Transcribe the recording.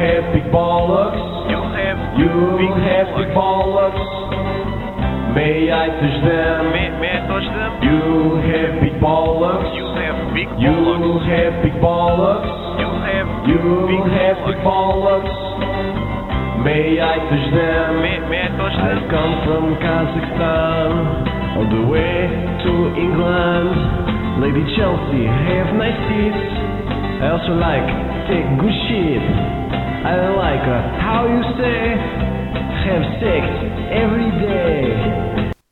have big bollocks. You have Big bollocks. May I touch them? May I touch them? You have big bollocks. You have big You bollocks. have big bollocks. You have You big have big bollocks. May I touch them? May I touch I them? come from Kazakhstan on the way to England. Lady Chelsea, have nice teeth. I also like take good shit. I like how you say have sex every day.